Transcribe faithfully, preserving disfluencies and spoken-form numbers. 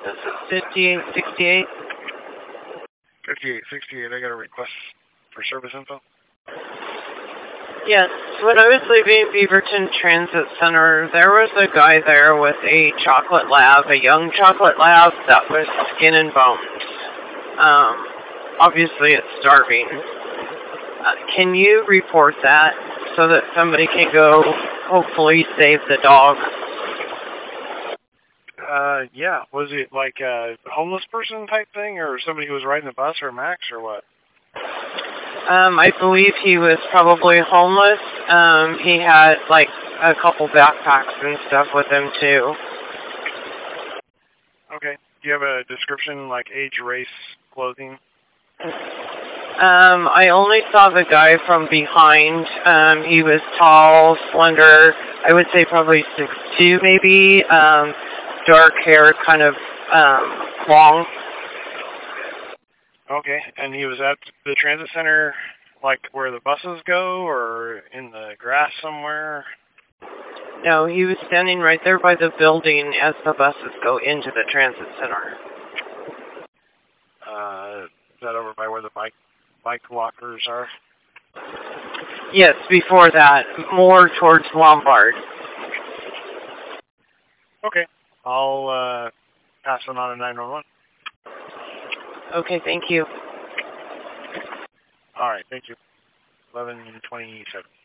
This is fifty-eight sixty-eight. fifty-eight sixty-eight, I got a request for service info. Yes, when I was leaving Beaverton Transit Center, there was a guy there with a chocolate lab, a young chocolate lab that was skin and bones. Um, obviously it's starving. Uh, can you report that so that somebody can go hopefully save the dog? Uh, yeah. Was it like a homeless person type thing, or somebody who was riding the bus, or Max, or what? Um, I believe he was probably homeless. Um, he had like a couple backpacks and stuff with him too. Okay. Do you have a description, like age, race, clothing? Um, I only saw the guy from behind. Um, he was tall, slender. I would say probably six two, maybe. Um, dark hair, kind of um, long. Okay, and he was at the transit center, like where the buses go, or in the grass somewhere? No, he was standing right there by the building as the buses go into the transit center. Uh, is that over by where the bike bike lockers are? Yes, before that, more towards Lombard. Okay, I'll uh, pass it on to nine one one. Okay, thank you. All right, thank you. eleven twenty-seven.